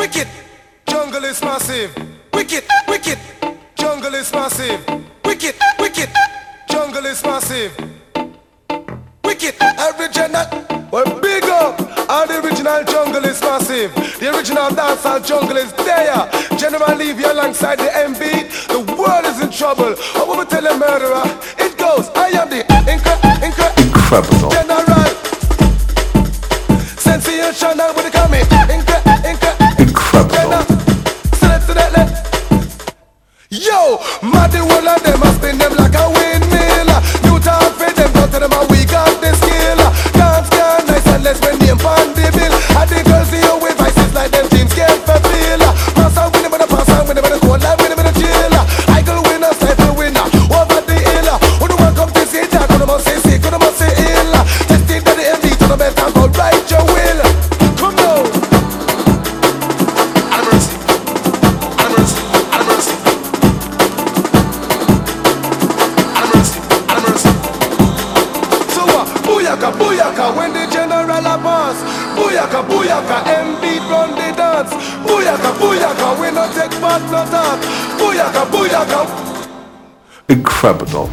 wicked, jungle is massive. Wicked, wicked, jungle is massive. Wicked, wicked, jungle is massive. Wicked, original, well big up. All the original jungle is massive. The original dancehall jungle is there. General leave you alongside the M beat. The world is in trouble. I want to tell a murderer. It goes, I am the incredible general. Sensational with the coming. Incredible. Select to that left. Yo, mad the whole of them, I spin them like a windmill. New talk for them, don't tell them how we got the skill. Dance can nice and less when name on the bill. And the girls see you with vices like them dreams can't fulfill. Pass on with them in the pass on with them in the cold life with them in the chill. I go winner, sniper winner, over the hill. Who the one come to say that, who the must say sick, who the must say ill. Testing that the MD to the better go right your will. Come now. I'm mercy. I'm mercy. I'm mercy. I'm mercy. I'm mercy. So booyaka, booyaka, when the general a pass. Booyaka, booyaka, M beat run the dance. Booyaka, booyaka, we no take part no talk. Booyaka, booyaka. Incredible.